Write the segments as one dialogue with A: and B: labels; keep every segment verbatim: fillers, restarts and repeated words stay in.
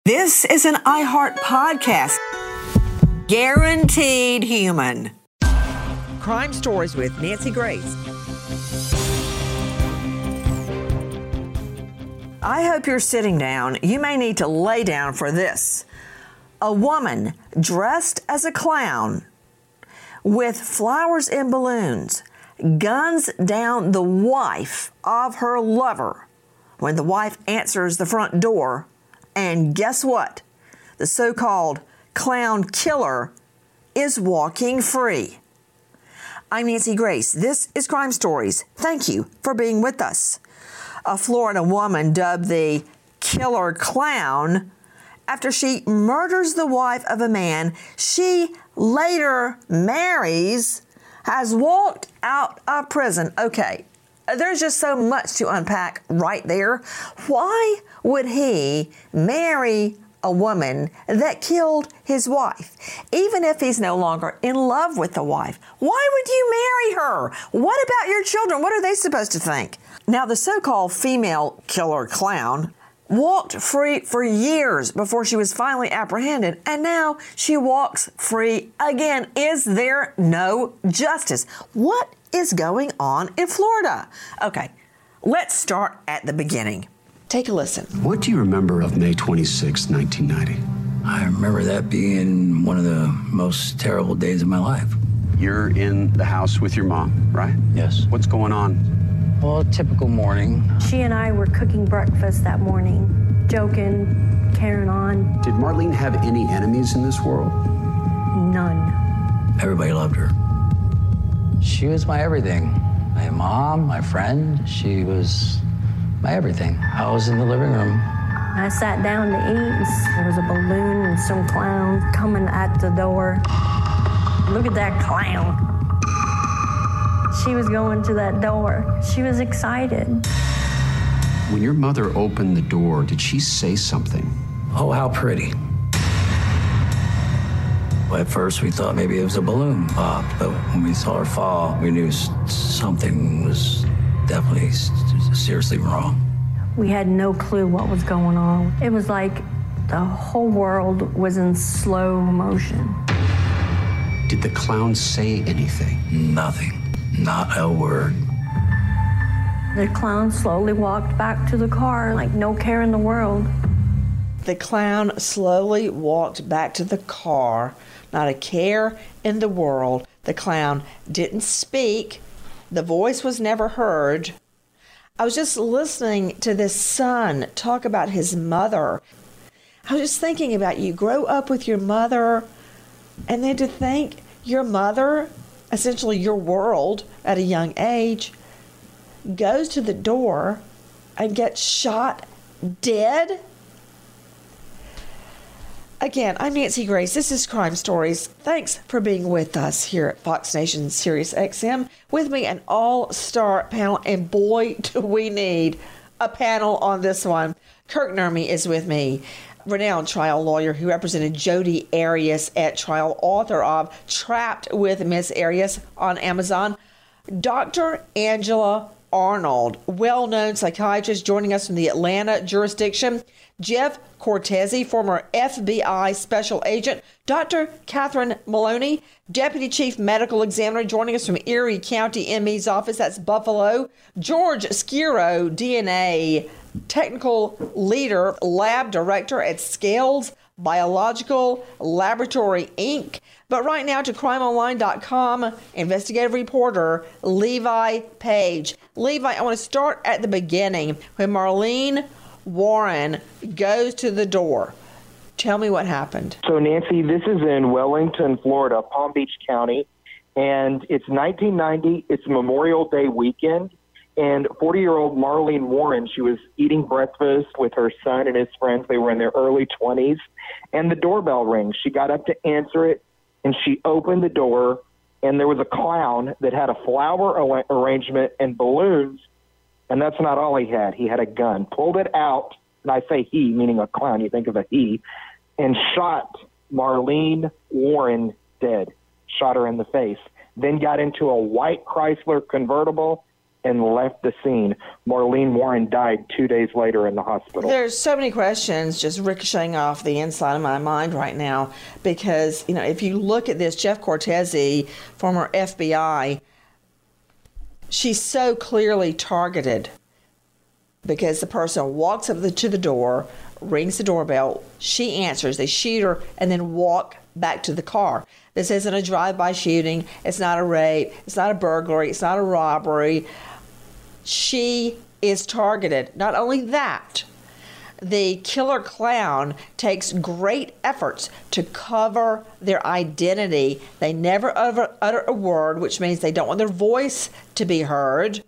A: This is an iHeart podcast. Guaranteed human. Crime Stories with Nancy Grace. I hope you're sitting down. You may need to lay down for this. A woman dressed as a clown with flowers and balloons guns down the wife of her lover when the wife answers the front door. And guess what? The so-called clown killer is walking free. I'm Nancy Grace. This is Crime Stories. Thank you for being with us. A Florida woman dubbed the killer clown after she murders the wife of a man she later marries has walked out of prison. Okay, there's just so much to unpack right there. Why would he marry a woman that killed his wife, even if he's no longer in love with the wife? Why would you marry her? What about your children? What are they supposed to think? Now, the so-called female killer clown walked free for years before she was finally apprehended, and now she walks free again. Is there no justice? What is going on in Florida? Okay, let's start at the beginning. Take a listen.
B: What do you remember of May twenty-sixth, nineteen ninety?
C: I remember that being one of the most terrible days of my life.
B: You're in the house with your mom, right?
C: Yes.
B: What's going on?
C: Well, a typical morning.
D: She and I were cooking breakfast that morning, joking, carrying on.
B: Did Marlene have any enemies in this world?
D: None.
C: Everybody loved her. She was my everything. My mom, my friend. She was my everything. I was in the living room.
D: I sat down to eat. There was a balloon and some clowns coming at the door. Look at that clown. She was going to that door. She was excited.
B: When your mother opened the door, did she say something?
C: Oh, how pretty. At first, we thought maybe it was a balloon popped, but when we saw her fall, we knew something was definitely seriously wrong.
D: We had no clue what was going on. It was like the whole world was in slow motion.
B: Did the clown say anything?
C: Nothing. Not a word.
D: The clown slowly walked back to the car like no care in the world.
A: The clown slowly walked back to the car, not a care in the world. The clown didn't speak. The voice was never heard. I was just listening to this son talk about his mother. I was just thinking about you grow up with your mother, and then to think your mother, essentially your world at a young age, goes to the door and gets shot dead. Again, I'm Nancy Grace. This is Crime Stories. Thanks for being with us here at Fox Nation Sirius X M. With me, an all-star panel, and boy, do we need a panel on this one. Kirk Nurmi is with me, renowned trial lawyer who represented Jodi Arias at trial, author of Trapped with Miss Arias on Amazon. Doctor Angela Arnold, well-known psychiatrist, joining us from the Atlanta jurisdiction. Jeff Cortese, former F B I special agent. Doctor Catherine Maloney, Deputy Chief Medical Examiner, joining us from Erie County M E's office. That's Buffalo. George Skiro, D N A Technical Leader, Lab Director at Scales Biological Laboratory, Incorporated. But right now to crime online dot com, investigative reporter Levi Page. Levi, I want to start at the beginning when Marlene Warren goes to the door. Tell me what happened.
E: So, Nancy, this is in Wellington, Florida, Palm Beach County, and it's nineteen ninety. It's Memorial Day weekend, and forty-year-old Marlene Warren, she was eating breakfast with her son and his friends. They were in their early twenties, and the doorbell rings. She got up to answer it, and she opened the door, and there was a clown that had a flower ar- arrangement and balloons. And that's not all he had. He had a gun, pulled it out, and I say he, meaning a clown, you think of a he, and shot Marlene Warren dead, shot her in the face, then got into a white Chrysler convertible and left the scene. Marlene Warren died two days later in the hospital.
A: There's so many questions just ricocheting off the inside of my mind right now because, you know, if you look at this, Jeff Cortese, former F B I, she's so clearly targeted because the person walks up to the door, rings the doorbell, she answers, they shoot her, and then walk back to the car. This isn't a drive-by shooting. It's not a rape. It's not a burglary. It's not a robbery. She is targeted. Not only that, the killer clown takes great efforts to cover their identity. They never utter, utter a word, which means they don't want their voice to be heard.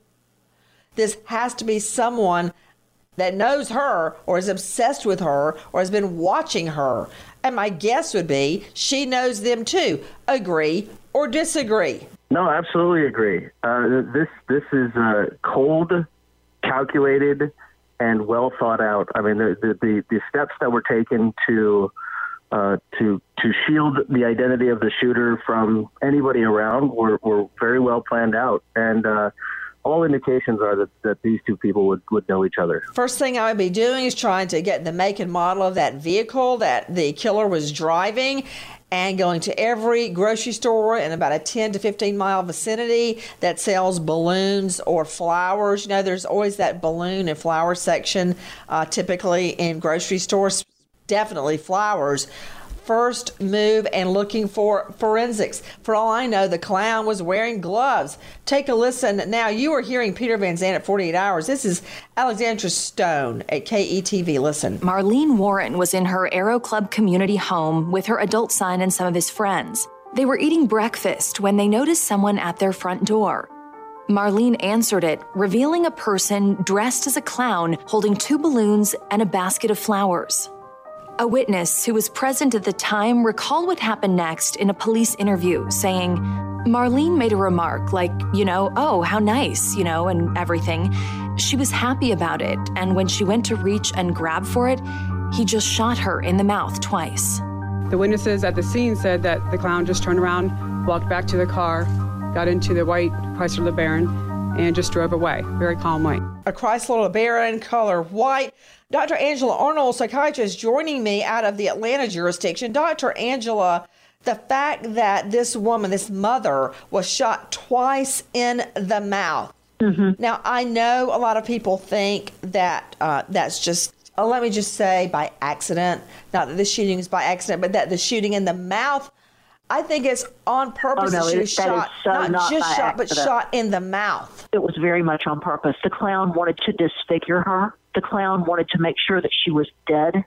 A: This has to be someone that knows her or is obsessed with her or has been watching her. And my guess would be she knows them too. Agree or disagree?
F: No, absolutely agree. Uh, this this is uh, cold, calculated, and well thought out. I mean, the the, the steps that were taken to uh, to to shield the identity of the shooter from anybody around were, were very well planned out. And uh, all indications are that, that these two people would, would know each other.
A: First thing I would be doing is trying to get the make and model of that vehicle that the killer was driving and going to every grocery store in about a ten to fifteen mile vicinity that sells balloons or flowers. You know, there's always that balloon and flower section, uh, typically in grocery stores, definitely flowers. First move and looking for forensics. For all I know, the clown was wearing gloves. Take a listen. Now, you are hearing Peter Van Zandt at forty-eight hours. This is Alexandra Stone at K E T V. Listen.
G: Marlene Warren was in her Aero Club community home with her adult son and some of his friends. They were eating breakfast when they noticed someone at their front door. Marlene answered it, revealing a person dressed as a clown holding two balloons and a basket of flowers. A witness who was present at the time recalled what happened next in a police interview, saying, Marlene made a remark like, you know, oh, how nice, you know, and everything. She was happy about it, and when she went to reach and grab for it, he just shot her in the mouth twice.
H: The witnesses at the scene said that the clown just turned around, walked back to the car, got into the white Chrysler LeBaron, and just drove away, very calmly.
A: A Chrysler LeBaron, color white. Doctor Angela Arnold, psychiatrist, joining me out of the Atlanta jurisdiction. Doctor Angela, the fact that this woman, this mother, was shot twice in the mouth. Mm-hmm. Now, I know a lot of people think that uh, that's just, uh, let me just say, by accident. Not that the shooting is by accident, but that the shooting in the mouth, I think it's on purpose.
I: Oh, no,
A: that she
I: it,
A: was
I: that
A: shot,
I: is so
A: not,
I: not
A: just
I: by
A: shot,
I: accident.
A: but shot in the mouth.
I: It was very much on purpose. The clown wanted to disfigure her. The clown wanted to make sure that she was dead.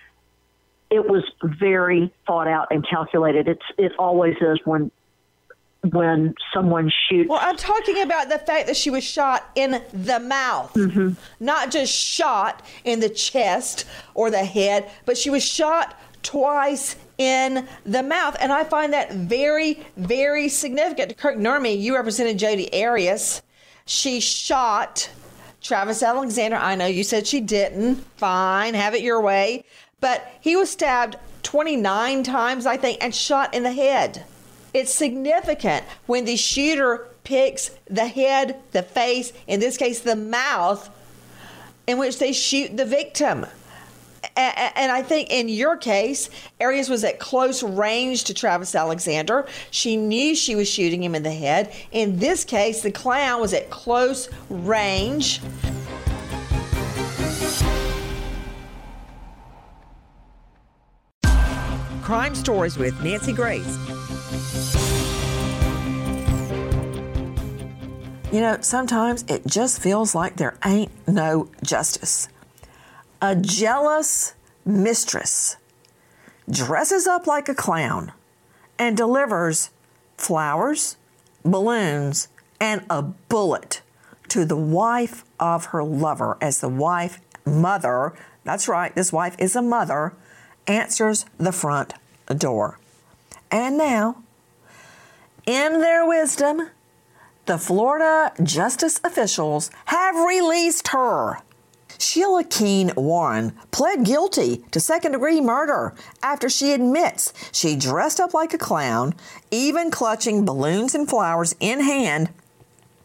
I: It was very thought out and calculated. It's it always is when when someone shoots.
A: Well, I'm talking about the fact that she was shot in the mouth, mm-hmm. not just shot in the chest or the head, but she was shot twice in the mouth. And I find that very, very significant. Kirk Nurmi, you represented Jodi Arias. She shot Travis Alexander. I know you said she didn't. Fine, have it your way. But he was stabbed twenty-nine times, I think, and shot in the head. It's significant when the shooter picks the head, the face, in this case, the mouth, in which they shoot the victim. And I think in your case, Arias was at close range to Travis Alexander. She knew she was shooting him in the head. In this case, the clown was at close range. Crime Stories with Nancy Grace. You know, sometimes it just feels like there ain't no justice. A jealous mistress dresses up like a clown and delivers flowers, balloons, and a bullet to the wife of her lover as the wife, mother, that's right, this wife is a mother, answers the front door. And now, in their wisdom, the Florida justice officials have released her. Sheila Keene Warren pled guilty to second-degree murder after she admits she dressed up like a clown, even clutching balloons and flowers in hand,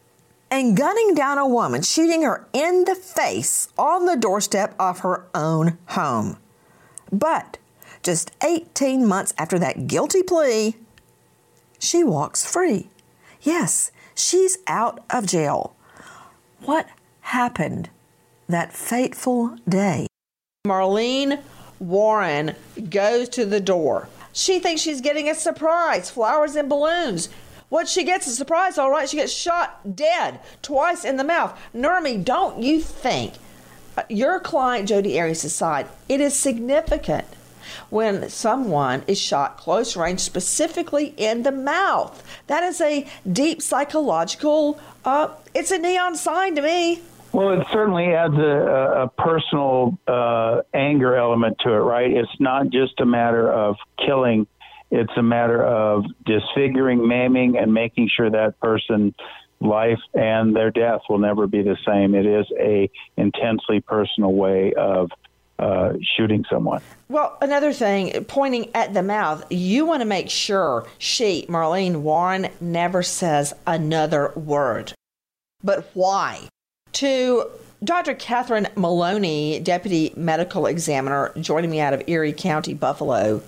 A: and gunning down a woman, shooting her in the face on the doorstep of her own home. But just eighteen months after that guilty plea, she walks free. Yes, she's out of jail. What happened that fateful day? Marlene Warren goes to the door. She thinks she's getting a surprise, flowers and balloons. What she gets is a surprise, all right. She gets shot dead twice in the mouth. Nurmi, don't you think uh, your client Jodi Arias' side, it is significant when someone is shot close range, specifically in the mouth? That is a deep psychological, uh, it's a neon sign to me.
J: Well, it certainly adds a, a personal uh, anger element to it, right? It's not just a matter of killing. It's a matter of disfiguring, maiming, and making sure that person's life and their death will never be the same. It is a intensely personal way of uh, shooting someone.
A: Well, another thing, pointing at the mouth, you want to make sure she, Marlene Warren, never says another word. But why? To Doctor Catherine Maloney, Deputy Medical Examiner, joining me out of Erie County, Buffalo,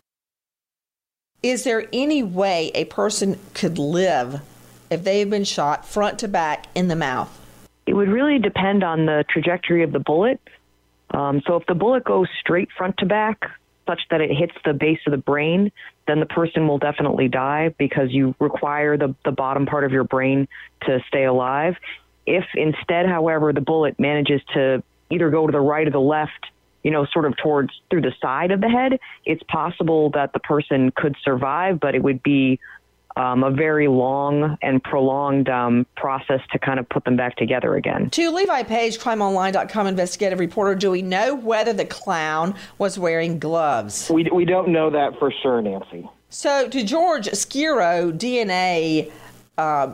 A: is there any way a person could live if they've been shot front to back in the mouth?
K: It would really depend on the trajectory of the bullet. Um, so if the bullet goes straight front to back, such that it hits the base of the brain, then the person will definitely die because you require the, the bottom part of your brain to stay alive. If instead, however, the bullet manages to either go to the right or the left, you know, sort of towards through the side of the head, it's possible that the person could survive, but it would be um, a very long and prolonged um, process to kind of put them back together again.
A: To Levi Page, crime online dot com investigative reporter, do we know whether the clown was wearing gloves?
E: We, we don't know that for sure, Nancy.
A: So to George Skiro, D N A, uh,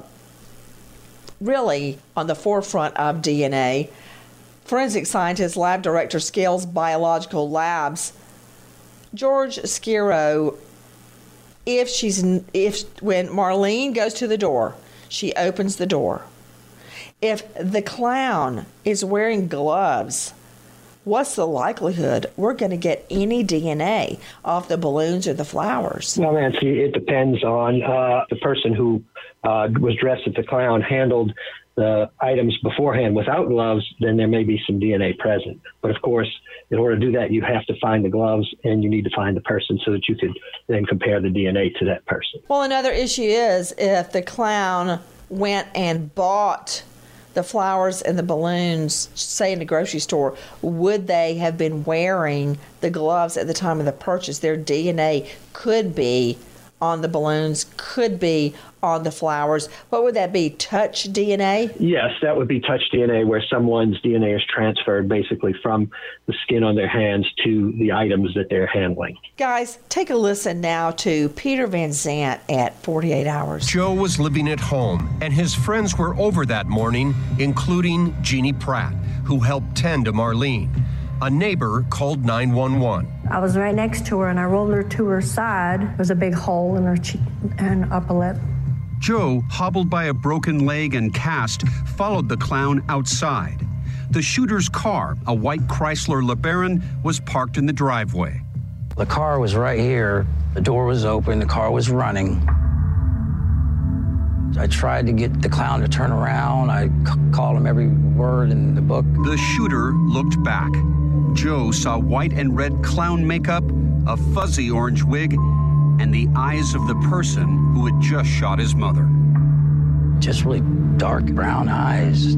A: really on the forefront of D N A, forensic scientist, lab director, Scales Biological Labs. George Skiro, if she's if when Marlene goes to the door, she opens the door. If the clown is wearing gloves, what's the likelihood we're going to get any D N A off the balloons or the flowers?
L: Well, Nancy, it depends on uh, the person who uh, was dressed as the clown handled the items beforehand without gloves. Then there may be some D N A present. But of course, in order to do that, you have to find the gloves and you need to find the person so that you could then compare the D N A to that person.
A: Well, another issue is if the clown went and bought the flowers and the balloons, say in the grocery store, would they have been wearing the gloves at the time of the purchase? Their D N A could be on the balloons, could be on the flowers. What would that be, touch D N A?
L: Yes, that would be touch D N A, where someone's D N A is transferred basically from the skin on their hands to the items that they're handling.
A: Guys, take a listen now to Peter Van Zandt at forty-eight hours.
M: Joe was living at home, and his friends were over that morning, including Jeannie Pratt, who helped tend to Marlene. A neighbor called nine one one.
D: I was right next to her, and I rolled her to her side. There was a big hole in her cheek and upper lip.
M: Joe, hobbled by a broken leg and cast, followed the clown outside. The shooter's car, a white Chrysler LeBaron, was parked in the driveway.
C: The car was right here. The door was open. The car was running. I tried to get the clown to turn around. I c- called him every word in the book.
M: The shooter looked back. Joe saw white and red clown makeup, a fuzzy orange wig, and the eyes of the person who had just shot his mother.
C: Just really dark brown eyes.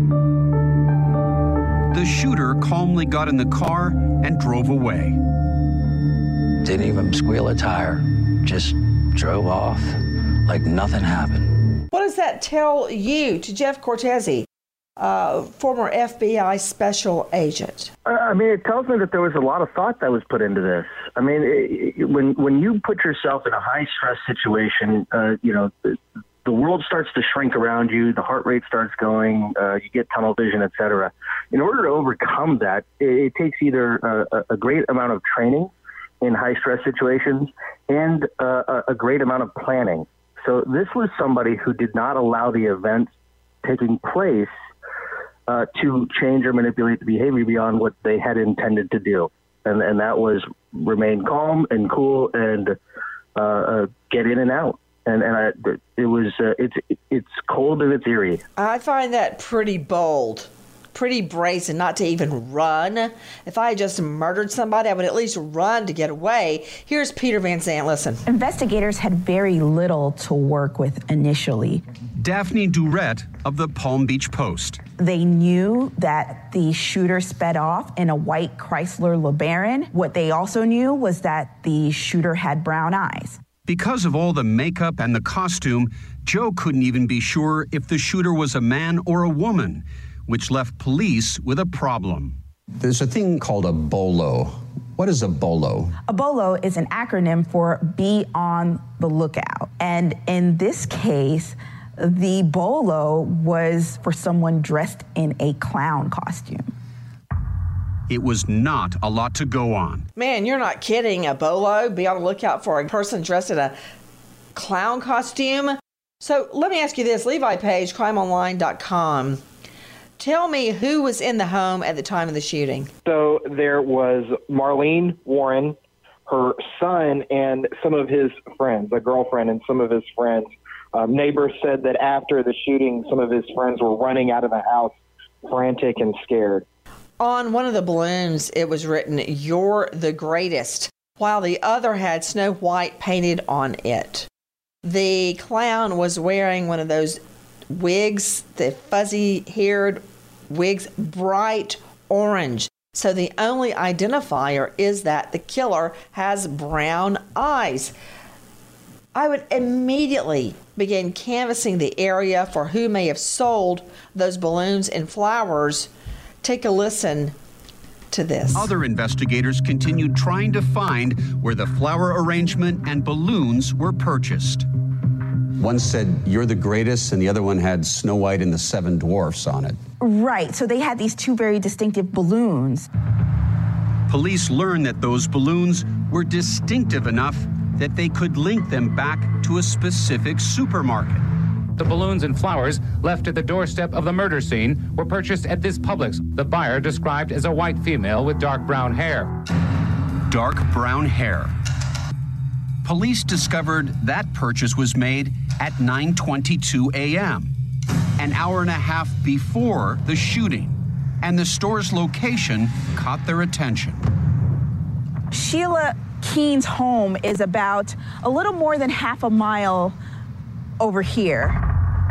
M: The shooter calmly got in the car and drove away.
C: Didn't even squeal a tire. Just drove off like nothing happened.
A: What does that tell you, to Jeff Cortese, uh, former F B I special agent?
F: I mean, it tells me that there was a lot of thought that was put into this. I mean, it, it, when when you put yourself in a high-stress situation, uh, you know, the, the world starts to shrink around you, the heart rate starts going, uh, you get tunnel vision, et cetera. In order to overcome that, it, it takes either a, a great amount of training in high-stress situations and uh, a, a great amount of planning. So this was somebody who did not allow the events taking place uh, to change or manipulate the behavior beyond what they had intended to do. And, and that was remain calm and cool and uh, uh, get in and out. And, and I, it was uh, it's it's cold and it's eerie.
A: I find that pretty bold, pretty brazen, not to even run. If I had just murdered somebody, I would at least run to get away. Here's Peter Van Zandt. Listen.
N: Investigators had very little to work with initially.
M: Daphne Durrett of the Palm Beach Post.
N: They knew that the shooter sped off in a white Chrysler LeBaron. What they also knew was that the shooter had brown eyes.
M: Because of all the makeup and the costume, Joe couldn't even be sure if the shooter was a man or a woman, which left police with a problem.
B: There's a thing called a BOLO. What is a BOLO?
N: A BOLO is an acronym for Be On the Lookout. And in this case, the BOLO was for someone dressed in a clown costume.
M: It was not a lot to go on.
A: Man, you're not kidding. A bolo, be on the lookout for a person dressed in a clown costume. So let me ask you this, Levi Page, crime online dot com. Tell me who was in the home at the time of the shooting.
E: So there was Marlene Warren, her son, and some of his friends, a girlfriend and some of his friends. Um, neighbors said that after the shooting, some of his friends were running out of the house, frantic and scared.
A: On one of the balloons, it was written, "You're the greatest," while the other had Snow White painted on it. The clown was wearing one of those wigs, the fuzzy-haired wigs, bright orange. So the only identifier is that the killer has brown eyes. I would immediately begin canvassing the area for who may have sold those balloons and flowers. Take a listen to this.
M: Other investigators continued trying to find where the flower arrangement and balloons were purchased.
B: One said, "You're the greatest," and the other one had Snow White and the Seven Dwarfs on it.
N: Right, so they had these two very distinctive balloons.
M: Police learned that those balloons were distinctive enough that they could link them back to a specific supermarket.
O: The balloons and flowers left at the doorstep of the murder scene were purchased at this Publix. The buyer described as a white female with dark brown hair.
M: Dark brown hair. Police discovered that purchase was made at nine twenty-two a.m., an hour and a half before the shooting, and the store's location caught their attention.
N: Sheila Keen's home is about a little more than half a mile over here.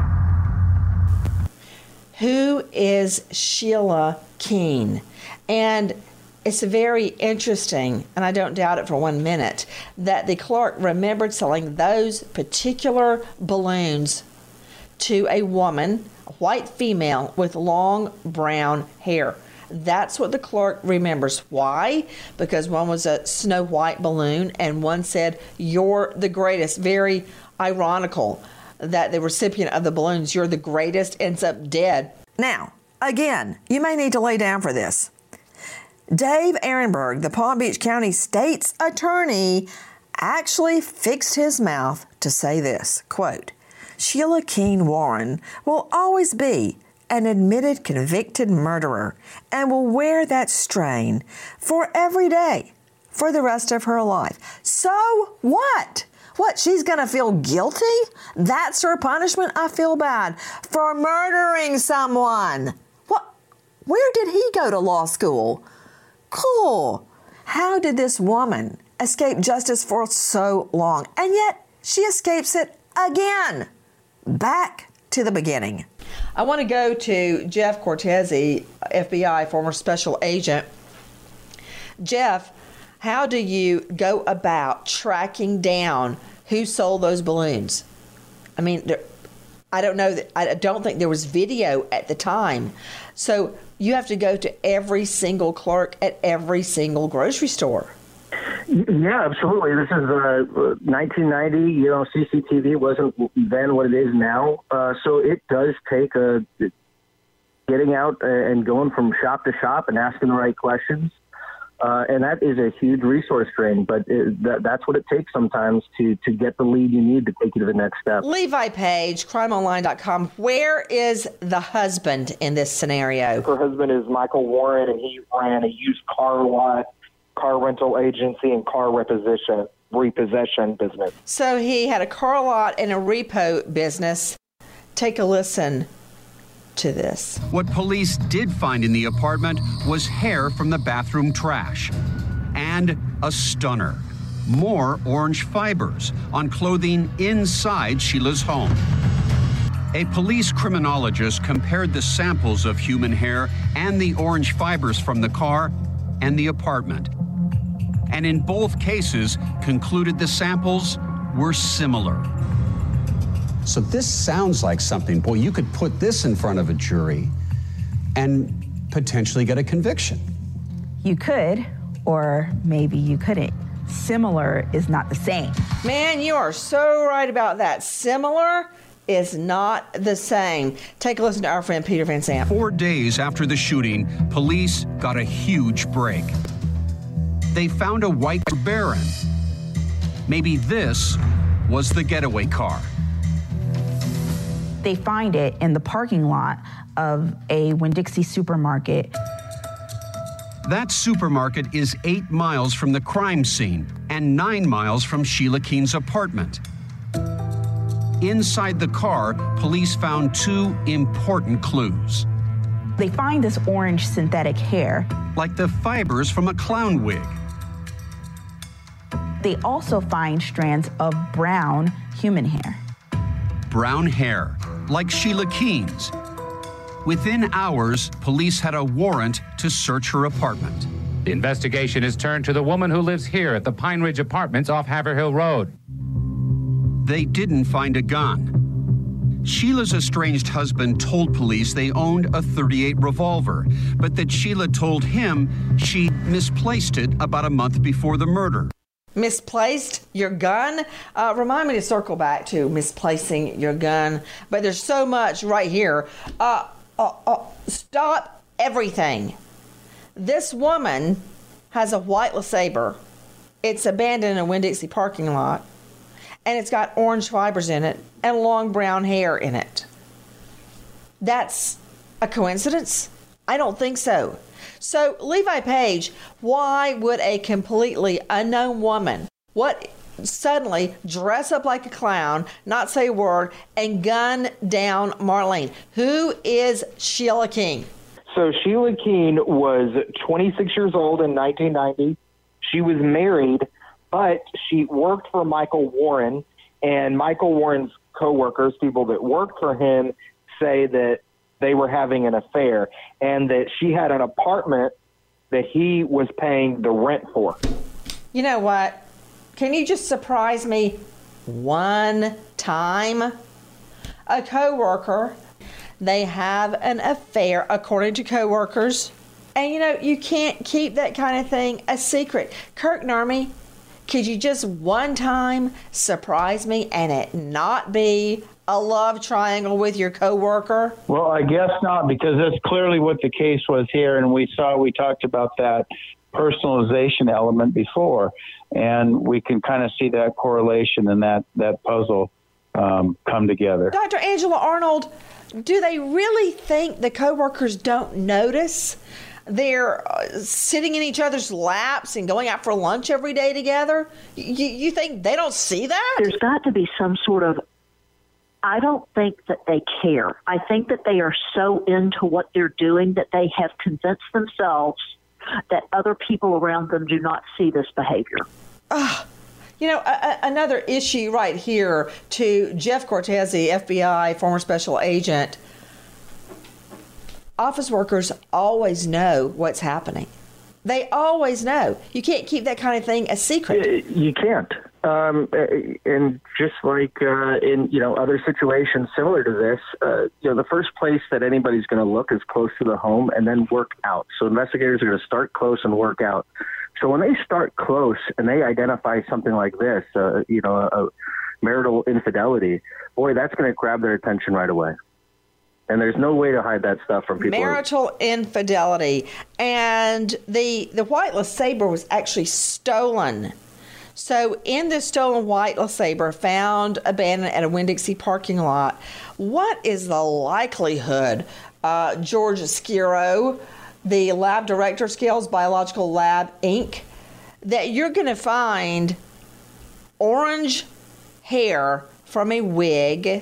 A: Who is Sheila Keen? And it's very interesting, and I don't doubt it for one minute, that the clerk remembered selling those particular balloons to a woman, a white female with long brown hair. That's what the clerk remembers. Why? Because one was a Snow White balloon and one said, "You're the greatest." Very ironical that the recipient of the balloons, "You're the greatest," ends up dead.
P: Now, again, you may need to lay down for this. Dave Ehrenberg, the Palm Beach County State's attorney, actually fixed his mouth to say this, quote, "Sheila Keen Warren will always be an admitted convicted murderer and will wear that strain for every day for the rest of her life. So what? What, she's going to feel guilty? That's her punishment? I feel bad for murdering someone. What? Where did he go to law school? Cool. How did this woman escape justice for so long? And yet she escapes it again. Back to the beginning.
A: I want to go to Jeff Cortese, F B I, former special agent. Jeff, how do you go about tracking down who sold those balloons? I mean, there, I don't know that I don't think there was video at the time. So you have to go to every single clerk at every single grocery store.
F: Yeah, absolutely. This is uh, nineteen ninety. You know, C C T V wasn't then what it is now. Uh, so it does take a getting out and going from shop to shop and asking the right questions. Uh, and that is a huge resource drain, but it, that, that's what it takes sometimes to, to get the lead you need to take you to the next step.
P: Levi Page, crime online dot com. Where is the husband in this scenario?
E: Her husband is Michael Warren, and he ran a used car lot, car rental agency, and car repossession, repossession business.
P: So he had a car lot and a repo business. Take a listen to this.
M: What police did find in the apartment was hair from the bathroom trash and a stunner. More orange fibers on clothing inside Sheila's home. A police criminologist compared the samples of human hair and the orange fibers from the car and the apartment. And in both cases concluded the samples were similar.
B: So this sounds like something, boy, you could put this in front of a jury and potentially get a conviction.
N: You could, or maybe you couldn't. Similar is not the same.
P: Man, you are so right about that. Similar is not the same. Take a listen to our friend Peter Van Zandt.
M: Four days after the shooting, police got a huge break. They found a white Baron. Maybe this was the getaway car.
N: They find it in the parking lot of a Winn-Dixie supermarket.
M: That supermarket is eight miles from the crime scene and nine miles from Sheila Keene's apartment. Inside the car, police found two important clues.
N: They find this orange synthetic hair.
M: Like the fibers from a clown wig.
N: They also find strands of brown human hair.
M: Brown hair, like Sheila Keene's. Within hours, police had a warrant to search her apartment.
O: The investigation is turned to the woman who lives here at the Pine Ridge Apartments off Haverhill Road.
M: They didn't find a gun. Sheila's estranged husband told police they owned a thirty-eight revolver, but that Sheila told him she misplaced it about a month before the murder.
P: Misplaced your gun? Uh, remind me to circle back to misplacing your gun. But there's so much right here. Uh, uh, uh, stop everything. This woman has a white LeSabre. It's abandoned in a Winn-Dixie parking lot. And it's got orange fibers in it and long brown hair in it. That's a coincidence? I don't think so. So, Levi Page, why would a completely unknown woman, what suddenly dress up like a clown, not say a word, and gun down Marlene? Who is Sheila Keene?
E: So Sheila Keene was twenty-six years old in nineteen ninety. She was married, but she worked for Michael Warren, and Michael Warren's coworkers, people that worked for him, say that they were having an affair and that she had an apartment that he was paying the rent for.
P: You know what? Can you just surprise me one time? A coworker, they have an affair according to coworkers. And you know, you can't keep that kind of thing a secret. Kirk Nurmi, could you just one time surprise me and it not be a love triangle with your coworker?
J: Well, I guess not, because that's clearly what the case was here, and we saw we talked about that personalization element before, and we can kind of see that correlation and that that puzzle um, come together.
P: Doctor Angela Arnold, do they really think the coworkers don't notice? They're uh, sitting in each other's laps and going out for lunch every day together. You, you think they don't see that?
I: There's got to be some sort of, I don't think that they care. I think that they are so into what they're doing that they have convinced themselves that other people around them do not see this behavior.
P: Uh, you know, a, a, another issue right here to Jeff Cortese, F B I, former special agent. Office workers always know what's happening. They always know. You can't keep that kind of thing a secret.
F: You can't. Um, and just like uh, in you know other situations similar to this, uh, you know the first place that anybody's going to look is close to the home, and then work out. So investigators are going to start close and work out. So when they start close and they identify something like this, uh, you know, a marital infidelity, boy, that's going to grab their attention right away. And there's no way to hide that stuff from people.
A: Marital infidelity. And the, the white LeSabre was actually stolen. So in this stolen white LeSabre found abandoned at a Winn-Dixie parking lot, what is the likelihood, uh, George Skiro, the lab director, Scales Biological Lab, Incorporated, that you're going to find orange hair from a wig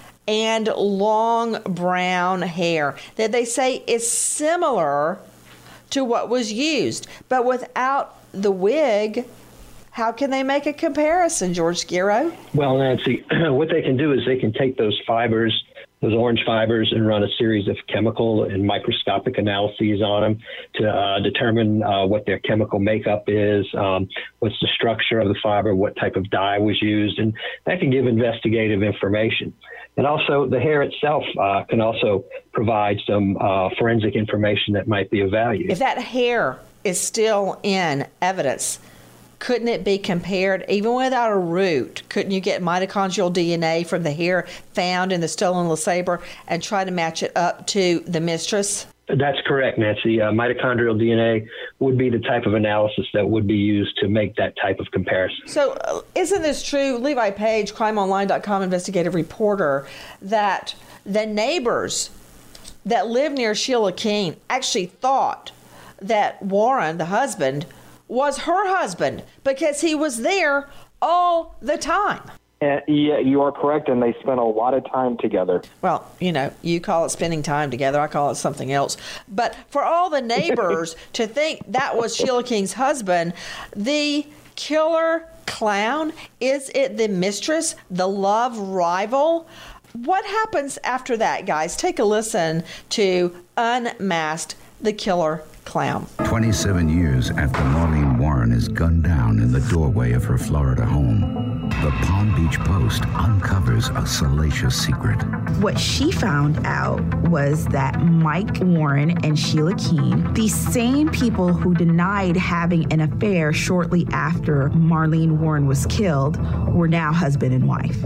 A: and long brown hair that they say is similar to what was used, but without the wig? How can they make a comparison, George Skiro?
L: Well, Nancy, what they can do is they can take those fibers, those orange fibers, and run a series of chemical and microscopic analyses on them to uh, determine uh, what their chemical makeup is, um, what's the structure of the fiber, what type of dye was used, and that can give investigative information. And also the hair itself uh, can also provide some uh, forensic information that might be of value.
A: If that hair is still in evidence, couldn't it be compared, even without a root? Couldn't you get mitochondrial D N A from the hair found in the stolen LeSabre and try to match it up to the mistress?
L: That's correct, Nancy. Uh, mitochondrial D N A would be the type of analysis that would be used to make that type of comparison.
A: So uh, isn't this true, Levi Page, crime online dot com investigative reporter, that the neighbors that live near Sheila Keene actually thought that Warren, the husband, was her husband because he was there all the time?
E: Uh, yeah, you are correct, and they spent a lot of time together.
A: Well, you know, you call it spending time together. I call it something else. But for all the neighbors to think that was Sheila Keene's husband, the killer clown, is it the mistress, the love rival? What happens after that, guys? Take a listen to Unmasked, the Killer Clown.
Q: twenty-seven years after Marlene Warren is gunned down in the doorway of her Florida home, the Palm Beach Post uncovers a salacious secret.
N: What she found out was that Mike Warren and Sheila Keene, the same people who denied having an affair shortly after Marlene Warren was killed, were now husband and wife.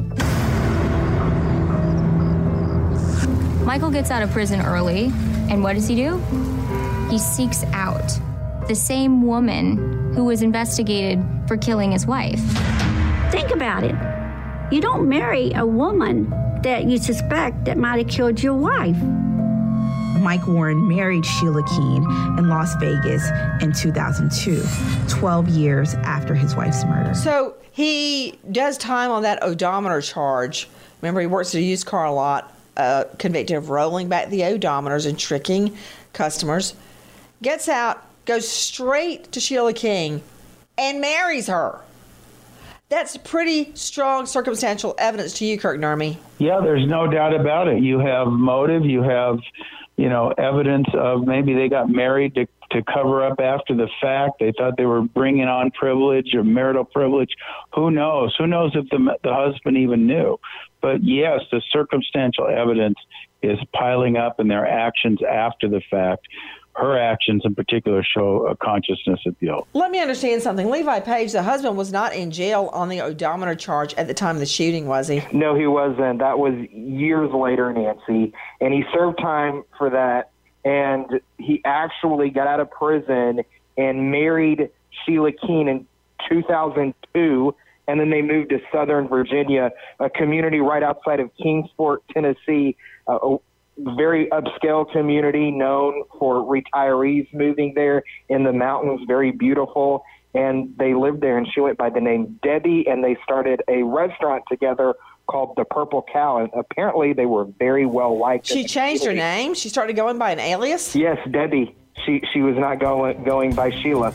R: Michael gets out of prison early, and what does he do? He seeks out the same woman who was investigated for killing his wife.
S: Think about it. You don't marry a woman that you suspect that might have killed your wife.
N: Mike Warren married Sheila Keene in Las Vegas in two thousand two, twelve years after his wife's murder.
A: So he does time on that odometer charge. Remember, he works at a used car lot, uh, convicted of rolling back the odometers and tricking customers. Gets out, goes straight to Sheila Keene, and marries her. That's pretty strong circumstantial evidence to you, Kirk Nurmi.
J: Yeah, there's no doubt about it. You have motive. You have, you know, evidence of maybe they got married to, to cover up after the fact. They thought they were bringing on privilege or marital privilege. Who knows? Who knows if the, the husband even knew? But yes, the circumstantial evidence is piling up in their actions after the fact. Her actions in particular show a consciousness of guilt.
A: Let me understand something. Levi Page, the husband, was not in jail on the odometer charge at the time of the shooting, was he?
E: No, he wasn't. That was years later, Nancy. And he served time for that. And he actually got out of prison and married Sheila Keene in two thousand two. And then they moved to Southern Virginia, a community right outside of Kingsport, Tennessee, uh, very upscale community known for retirees moving there in the mountains, very beautiful. And they lived there, and she went by the name Debbie, and they started a restaurant together called the Purple Cow. And apparently they were very well liked.
A: She changed her name? She started going by an alias?
E: Yes, Debbie. She, she was not going, going by Sheila.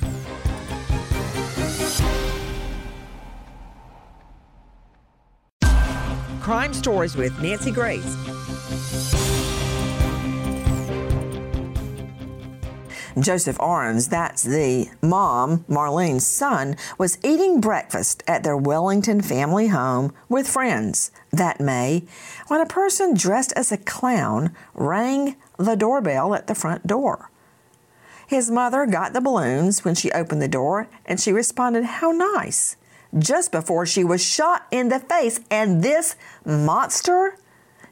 P: Crime Stories with Nancy Grace. Joseph Arens, that's the mom, Marlene's son, was eating breakfast at their Wellington family home with friends that May when a person dressed as a clown rang the doorbell at the front door. His mother got the balloons when she opened the door, and she responded, "How nice," just before she was shot in the face. And this monster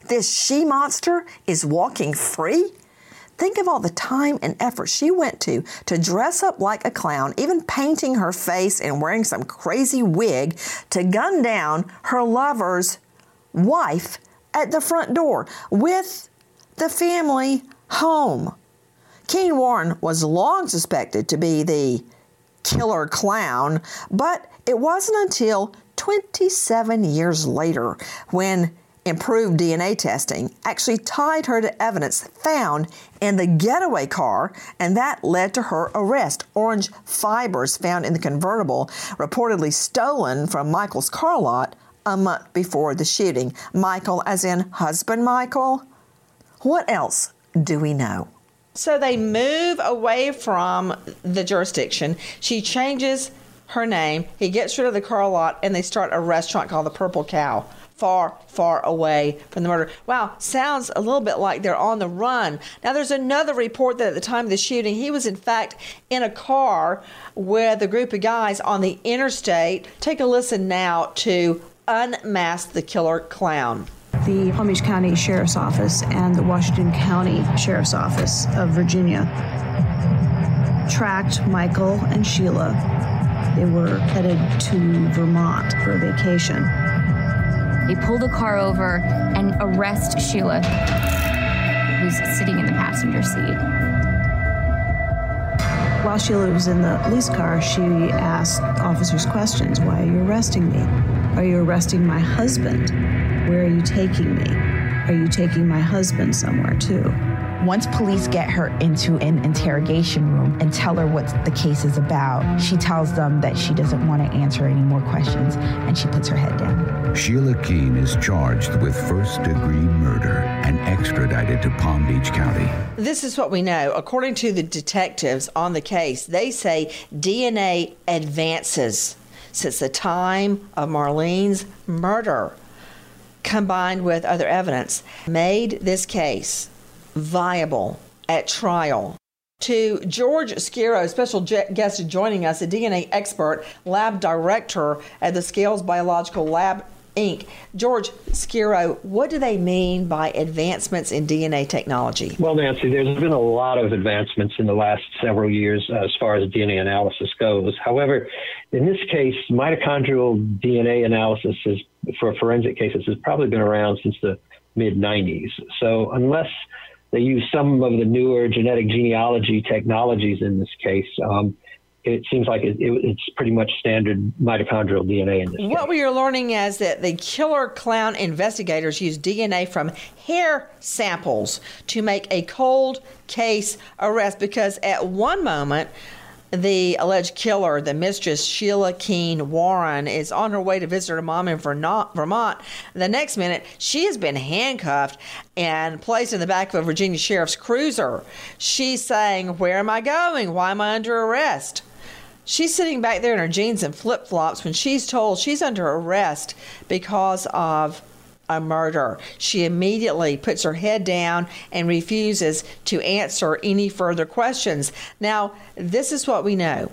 A: this she-monster is walking free? Think of all the time and effort she went to to dress up like a clown, even painting her face and wearing some crazy wig to gun down her lover's wife at the front door with the family home. Keene Warren was long suspected to be the killer clown, but it wasn't until twenty-seven years later when improved D N A testing actually tied her to evidence found in the getaway car, and that led to her arrest. Orange fibers found in the convertible, reportedly stolen from Michael's car lot a month before the shooting. Michael, as in husband Michael? What else do we know? So they move away from the jurisdiction. She changes her name. He gets rid of the car lot, and they start a restaurant called the Purple Cow, far, far away from the murder. Wow, sounds a little bit like they're on the run. Now, there's another report that at the time of the shooting, he was in fact in a car with a group of guys on the interstate. Take a listen now to Unmask the Killer Clown.
T: The Palm Beach County Sheriff's Office and the Washington County Sheriff's Office of Virginia tracked Michael and Sheila. They were headed to Vermont for a vacation.
R: They pull the car over and arrest Sheila, who's sitting in the passenger seat.
T: While Sheila was in the police car, she asked officers questions. Why are you arresting me? Are you arresting my husband? Where are you taking me? Are you taking my husband somewhere too?
N: Once police get her into an interrogation room and tell her what the case is about, she tells them that she doesn't want to answer any more questions, and she puts her head down.
Q: Sheila Keene is charged with first-degree murder and extradited to Palm Beach County.
A: This is what we know. According to the detectives on the case, they say D N A advances since the time of Marlene's murder, combined with other evidence, made this case viable at trial. To George Skiro, special guest joining us, a D N A expert, lab director at the Scales Biological Lab, Incorporated. George Skiro, what do they mean by advancements in D N A technology?
L: Well, Nancy, there's been a lot of advancements in the last several years uh, as far as D N A analysis goes. However, in this case, mitochondrial D N A analysis is, for forensic cases, has probably been around since the mid nineties. So unless they use some of the newer genetic genealogy technologies in this case, um, it seems like it, it, it's pretty much standard mitochondrial D N A in this case.
A: What we are learning is that the killer clown investigators use D N A from hair samples to make a cold case arrest, because at one moment, the alleged killer, the mistress Sheila Keene Warren, is on her way to visit her mom in Vermont. The next minute, she has been handcuffed and placed in the back of a Virginia sheriff's cruiser. She's saying, "Where am I going? Why am I under arrest?" She's sitting back there in her jeans and flip-flops when she's told she's under arrest because of a murder. She immediately puts her head down and refuses to answer any further questions. Now, this is what we know.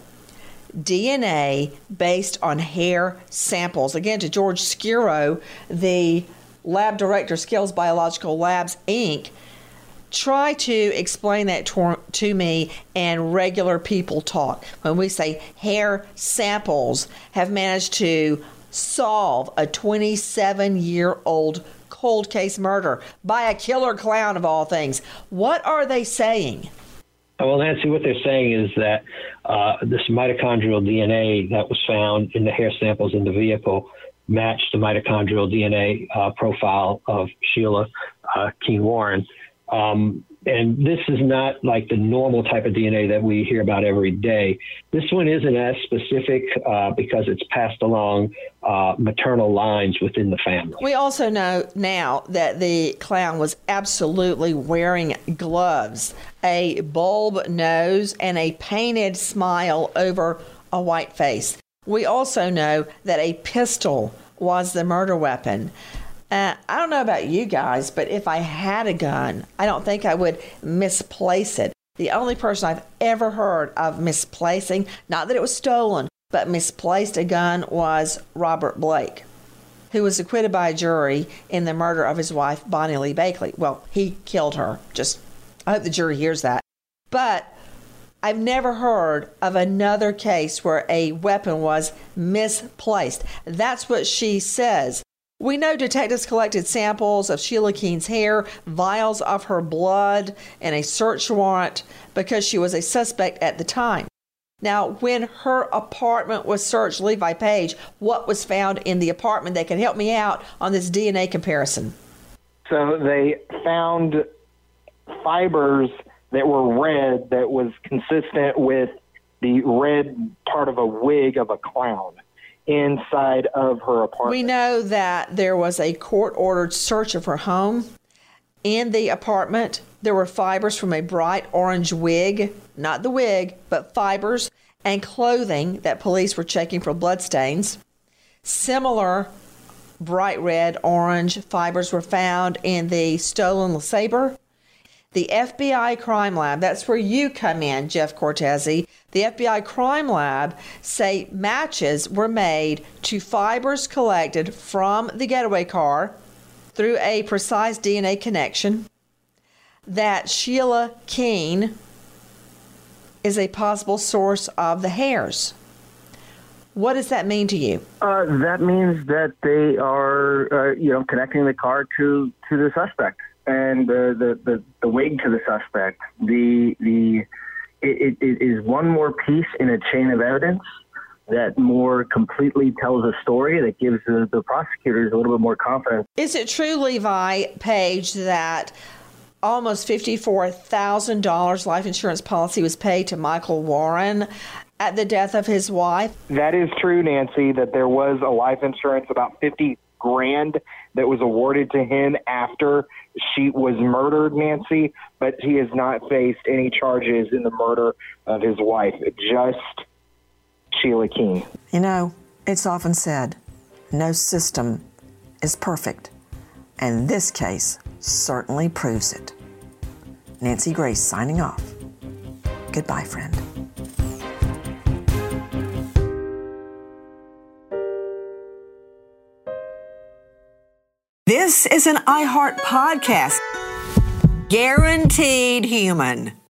A: D N A based on hair samples. Again, to George Skiro, the lab director, Scales Biological Labs, Incorporated, try to explain that to, to me and regular people talk. When we say hair samples have managed to solve a twenty-seven-year-old cold case murder by a killer clown of all things, what are they saying?
L: Well, Nancy, what they're saying is that uh, this mitochondrial D N A that was found in the hair samples in the vehicle matched the mitochondrial D N A uh, profile of Sheila uh, Keene Warren. Um, and this is not like the normal type of D N A that we hear about every day. This one isn't as specific uh, because it's passed along uh, maternal lines within the family.
A: We also know now that the clown was absolutely wearing gloves, a bulb nose, and a painted smile over a white face. We also know that a pistol was the murder weapon. Uh, I don't know about you guys, but if I had a gun, I don't think I would misplace it. The only person I've ever heard of misplacing, not that it was stolen, but misplaced a gun was Robert Blake.
P: who was acquitted by a jury in the murder of his wife, Bonnie Lee Bakley. Well, he killed her. Just, I hope the jury hears that. But I've never heard of another case where a weapon was misplaced. That's what she says. We know detectives collected samples of Sheila Keene's hair, vials of her blood, and a search warrant because she was a suspect at the time. Now, when her apartment was searched, Levi Page, what was found in the apartment that can help me out on this D N A comparison?
E: So they found fibers that were red that was consistent with the red part of a wig of a clown inside of her apartment.
P: We know that there was a court-ordered search of her home. In the apartment, there were fibers from a bright orange wig, not the wig, but fibers, and clothing that police were checking for bloodstains. Similar bright red, orange fibers were found in the stolen LeSabre. The F B I Crime Lab, that's where you come in, Jeff Cortese. The F B I Crime Lab say matches were made to fibers collected from the getaway car through a precise D N A connection, that Sheila Keene is a possible source of the hairs. What does that mean to you?
F: Uh, that means that they are, uh, you know, connecting the car to, to the suspect. And uh, the, the the wig to the suspect. The the it, it is one more piece in a chain of evidence that more completely tells a story that gives the, the prosecutors a little bit more confidence.
P: Is it true, Levi Page, that almost fifty-four thousand dollars life insurance policy was paid to Michael Warren at the death of his wife?
E: That is true, Nancy, that there was a life insurance, about fifty grand that was awarded to him after she was murdered, Nancy, but he has not faced any charges in the murder of his wife, just Sheila Keene.
P: You know, it's often said, no system is perfect, and this case certainly proves it. Nancy Grace signing off. Goodbye, friend. This is an iHeart podcast. Guaranteed human.